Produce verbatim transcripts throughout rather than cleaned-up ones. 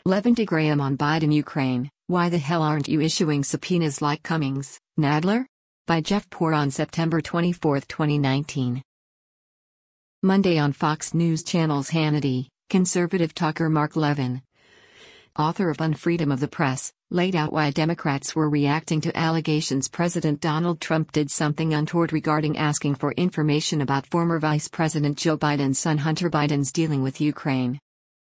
Levin to Graham on Biden Ukraine, why the hell aren't you issuing subpoenas like Cummings, Nadler? By Jeff Poor on September twenty-fourth, twenty nineteen. Monday on Fox News Channel's Hannity, conservative talker Mark Levin, author of Unfreedom of the Press, laid out why Democrats were reacting to allegations President Donald Trump did something untoward regarding asking for information about former Vice President Joe Biden's son Hunter Biden's dealing with Ukraine.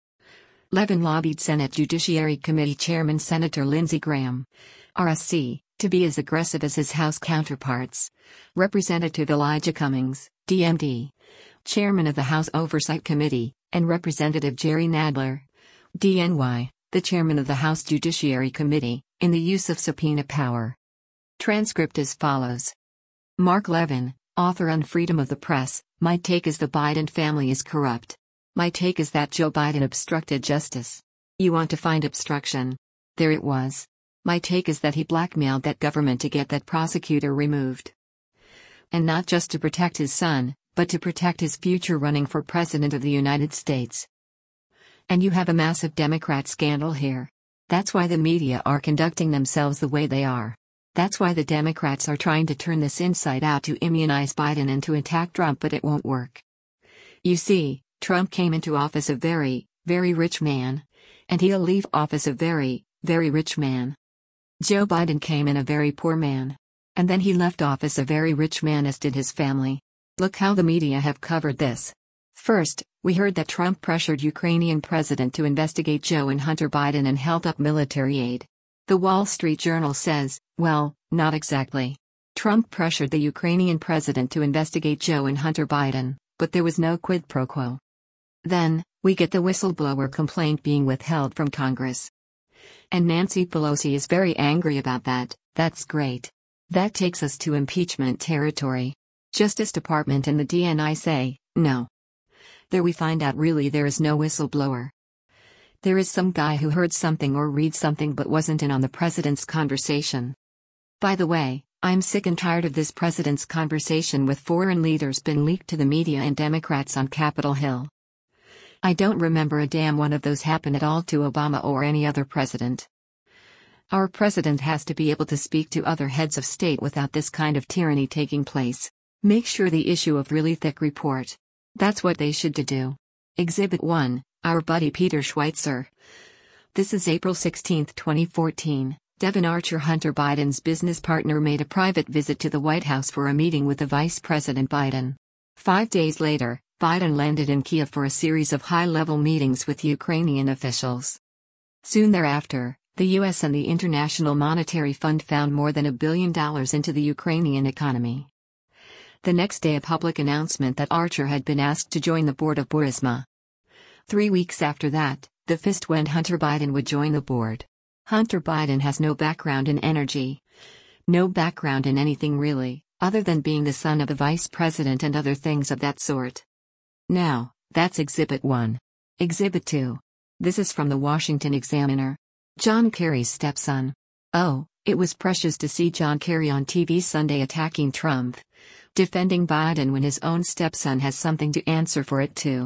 Levin lobbied Senate Judiciary Committee Chairman Senator Lindsey Graham, R S C, to be as aggressive as his House counterparts. Representative Elijah Cummings, D M D, Chairman of the House Oversight Committee, and Representative Jerry Nadler, D N Y, the Chairman of the House Judiciary Committee, in the use of subpoena power. Transcript as follows. Mark Levin, author Unfreedom of the Press, my take is the Biden family is corrupt. My take is that Joe Biden obstructed justice. You want to find obstruction? There it was. My take is that he blackmailed that government to get that prosecutor removed. And not just to protect his son, but to protect his future running for President of the United States. And you have a massive Democrat scandal here. That's why the media are conducting themselves the way they are. That's why the Democrats are trying to turn this inside out to immunize Biden and to attack Trump, but it won't work. You see, Trump came into office a very, very rich man. And he'll leave office a very, very rich man. Joe Biden came in a very poor man. And then he left office a very rich man, as did his family. Look how the media have covered this. First, we heard that Trump pressured Ukrainian president to investigate Joe and Hunter Biden and held up military aid. The Wall Street Journal says, well, not exactly. Trump pressured the Ukrainian president to investigate Joe and Hunter Biden, but there was no quid pro quo. Then, we get the whistleblower complaint being withheld from Congress. And Nancy Pelosi is very angry about that. That's great. That takes us to impeachment territory. Justice Department and the D N I say, no. There we find out really there is no whistleblower. There is some guy who heard something or read something but wasn't in on the president's conversation. By the way, I'm sick and tired of this president's conversation with foreign leaders been leaked to the media and Democrats on Capitol Hill. I don't remember a damn one of those happen at all to Obama or any other president. Our president has to be able to speak to other heads of state without this kind of tyranny taking place. Make sure the issue of really thick report. That's what they should do. Exhibit one, our buddy Peter Schweitzer. This is April sixteenth, twenty fourteen. Devon Archer, Hunter Biden's business partner, made a private visit to the White House for a meeting with the Vice President Biden. Five days later, Biden landed in Kiev for a series of high-level meetings with Ukrainian officials. Soon thereafter, the U S and the International Monetary Fund found more than a billion dollars into the Ukrainian economy. The next day, a public announcement that Archer had been asked to join the board of Burisma. Three weeks after that, the fist went Hunter Biden would join the board. Hunter Biden has no background in energy. No background in anything really, other than being the son of the vice president and other things of that sort. Now, that's Exhibit one. Exhibit two. This is from the Washington Examiner. John Kerry's stepson. Oh, it was precious to see John Kerry on T V Sunday attacking Trump, defending Biden when his own stepson has something to answer for it too.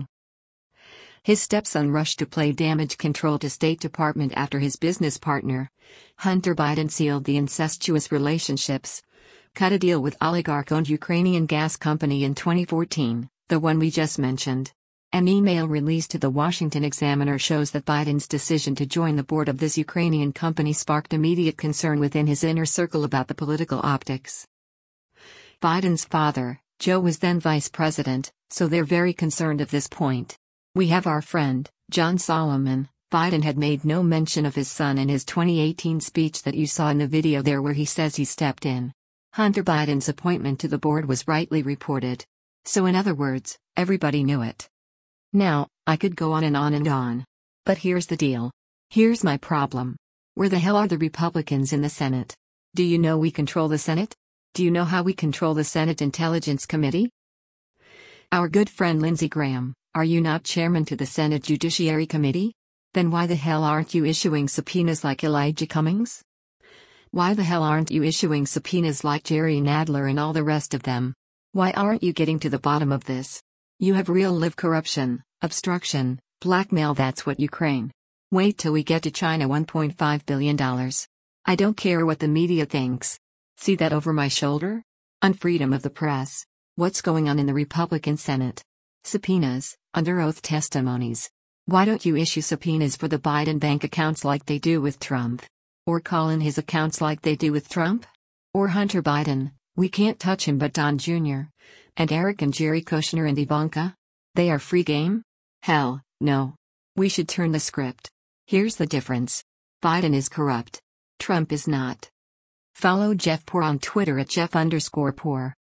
His stepson rushed to play damage control to State Department after his business partner, Hunter Biden, sealed the incestuous relationships, cut a deal with oligarch-owned Ukrainian gas company in twenty fourteen. The one we just mentioned. An email released to the Washington Examiner shows that Biden's decision to join the board of this Ukrainian company sparked immediate concern within his inner circle about the political optics. Biden's father, Joe, was then vice president, so they're very concerned at this point. We have our friend, John Solomon. Biden had made no mention of his son in his twenty eighteen speech that you saw in the video there, where he says he stepped in. Hunter Biden's appointment to the board was rightly reported. So in other words, everybody knew it. Now, I could go on and on and on. But here's the deal. Here's my problem. Where the hell are the Republicans in the Senate? Do you know we control the Senate? Do you know how we control the Senate Intelligence Committee? Our good friend Lindsey Graham, are you not chairman to the Senate Judiciary Committee? Then why the hell aren't you issuing subpoenas like Elijah Cummings? Why the hell aren't you issuing subpoenas like Jerry Nadler and all the rest of them? Why aren't you getting to the bottom of this? You have real live corruption, obstruction, blackmail. That's what Ukraine Wait till we get to China one point five billion dollars. I don't care what the media thinks. See that over my shoulder? On freedom of the press. What's going on in the Republican Senate? Subpoenas, under oath testimonies. Why don't you issue subpoenas for the Biden bank accounts like they do with Trump? Or call in his accounts like they do with Trump? Or Hunter Biden, we can't touch him but Don Junior And Eric and Jerry Kushner and Ivanka? They are free game? Hell, no. We should turn the script. Here's the difference. Biden is corrupt. Trump is not. Follow Jeff Poor on Twitter at Jeff underscore Poor.